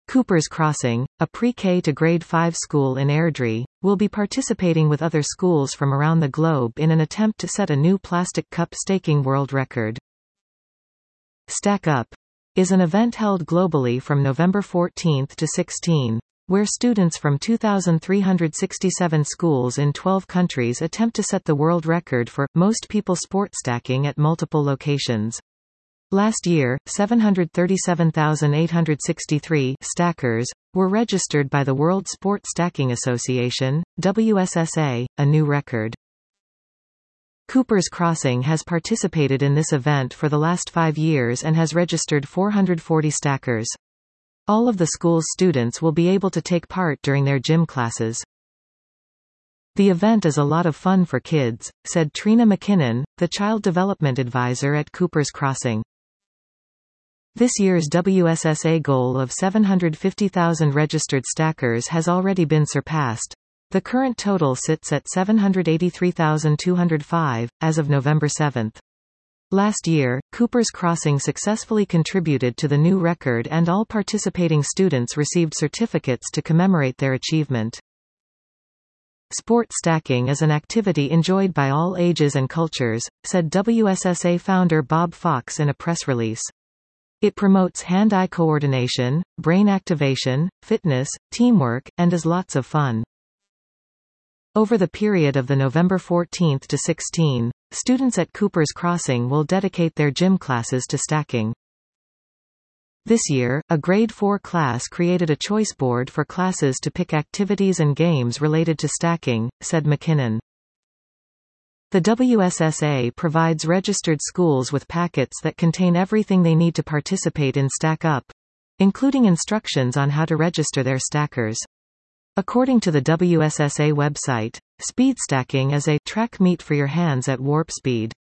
Cooper's Crossing, a pre-K to grade 5 school in Airdrie, will be participating with other schools from around the globe in an attempt to set a new plastic cup staking world record. Stack Up is an event held globally from November 14 to 16, where students from 2,367 schools in 12 countries attempt to set the world record for most people sport stacking at multiple locations. Last year, 737,863 stackers were registered by the World Sport Stacking Association, WSSA, a new record. Cooper's Crossing has participated in this event for the last 5 years and has registered 440 stackers. All of the school's students will be able to take part during their gym classes. The event is a lot of fun for kids, said Trina McKinnon, the Child Development Advisor at Cooper's Crossing. This year's WSSA goal of 750,000 registered stackers has already been surpassed. The current total sits at 783,205, as of November 7. Last year, Cooper's Crossing successfully contributed to the new record and all participating students received certificates to commemorate their achievement. Sport stacking is an activity enjoyed by all ages and cultures, said WSSA founder Bob Fox in a press release. It promotes hand-eye coordination, brain activation, fitness, teamwork, and is lots of fun. Over the period of the November 14 to 16, students at Cooper's Crossing will dedicate their gym classes to stacking. This year, a grade 4 class created a choice board for classes to pick activities and games related to stacking, said McKinnon. The WSSA provides registered schools with packets that contain everything they need to participate in Stack Up, including instructions on how to register their stackers. According to the WSSA website, speed stacking is a track meet for your hands at warp speed.